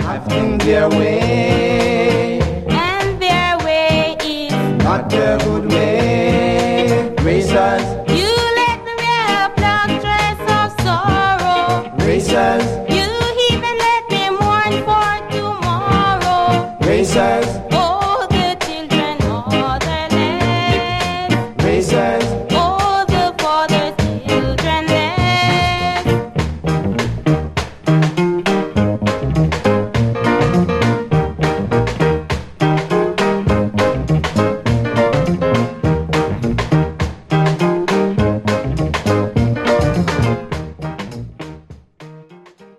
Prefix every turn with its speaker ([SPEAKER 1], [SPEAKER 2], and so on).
[SPEAKER 1] in their way,
[SPEAKER 2] and their way is
[SPEAKER 1] not a good way.